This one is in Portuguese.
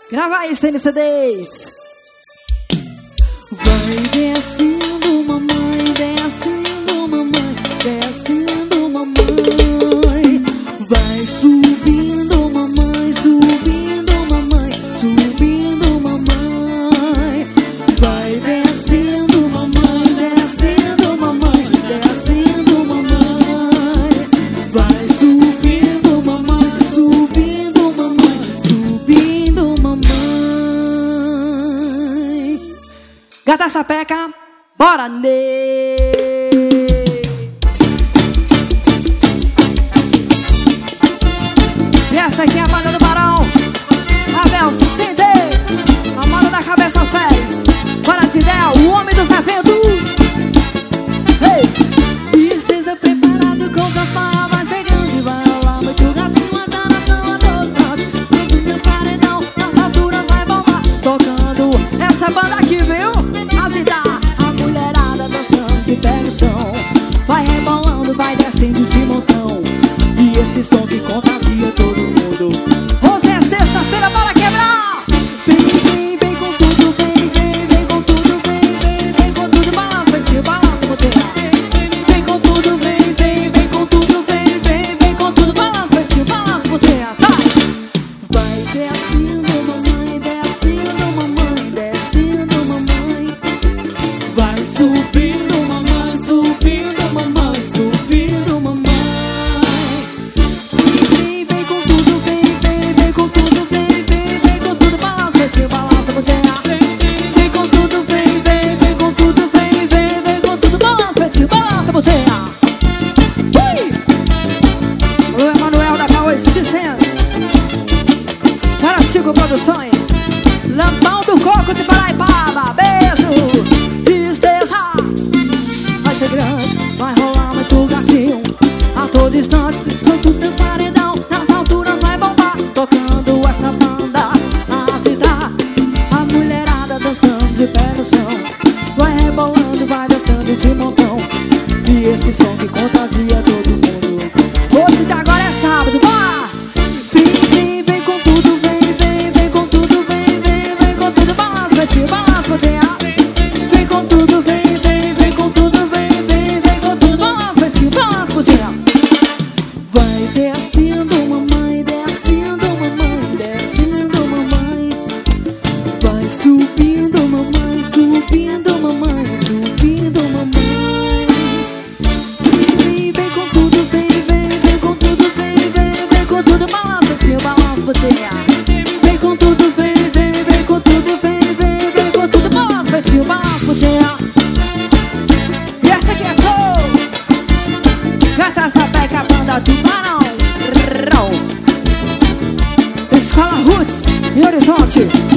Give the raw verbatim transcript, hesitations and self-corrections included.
Grava isso, tem no C Ds. Vai descendo, mamãe, descendo, mamãe, descendo, mamãe. Vai subindo, mamãe, subindo, mamãe, subindo, mamãe. Vai descendo, mamãe, descendo, mamãe, descendo, mamãe. Vai subindo, mamãe, subindo, mamãe, subindo, mamãe. Gata sapeca, bora nele. E essa aqui é a banda do Barão, Abel Cinde, a moda da cabeça aos pés. Bora de ideia, o homem dos eventos. Hey! Esteja preparado com suas palavras, é grande. Vai rolar muito gatinho, mas a nação a todos nós. Sobre o meu paredão, nas alturas vai bombar. Tocando essa banda aqui, viu? Agitar a mulherada dançando de pé no chão. Vai rebolando, vai descendo de montão. E esse som que contagia todo mundo. Hoje é sexta-feira, bora quebrar. Vem, vem, vem com tudo, vem, vem, vem com tudo, vem, vem, vem com tudo. Balança, tio, balança, vou tirar. Vem com tudo, vem, vem, vem com tudo, vem, vem, vem com tudo. Balança, tio, balança, vou tirar. Vai descendo, mamãe, descendo, mamãe, descendo, mamãe. Vai subindo, mamãe, subindo, mamãe, subindo, mamãe. Vem, vem com tudo, vem, vem, vem com tudo, vem, vem, vem com tudo. Balança, tio, balança, vou tirar. Vem com tudo, vem, vem, vem com tudo, vem, vem, vem com tudo. Balança, tio, balança, vou tirar. Alô, Emanuel da Power Systems. Para Chico Produções. Lampão do Coco de Paraipaba. Beijo. Tristeza. Vai ser grande, vai rolar muito gatinho. A todo instante, solto teu paredão. Nas alturas vai bombar. Tocando essa banda, a agitar a mulherada dançando de pé no chão. Vai rebolando, vai dançando de montão. E esse som que contagia todo mundo. Hoje de agora é sábado, vá! Vem, vem, vem com tudo, vem, vem, vem com tudo, vem, vem, vem com tudo. Balança, tio, balança, vou tirar. Vem com tudo, vem, vem, vem com tudo, vem, vem, vem com tudo. Balança, tio, balança, vou tirar. Vai descendo, mamãe, descendo, mamãe, descendo, mamãe. Vai subindo, mamãe, subindo, mamãe, subindo, mamãe. Vem, vem com tudo, vem, vem, vem com tudo, vem, vem, vem com tudo. Balança, tio, balança, vou tirar. Vem com tudo, vem, vem, vem com tudo, vem, vem, vem com tudo. Balança, tio, balança, vou tirar. E essa aqui é show. Gata sapeca, banda do Barão. Escola Roots e Horizonte.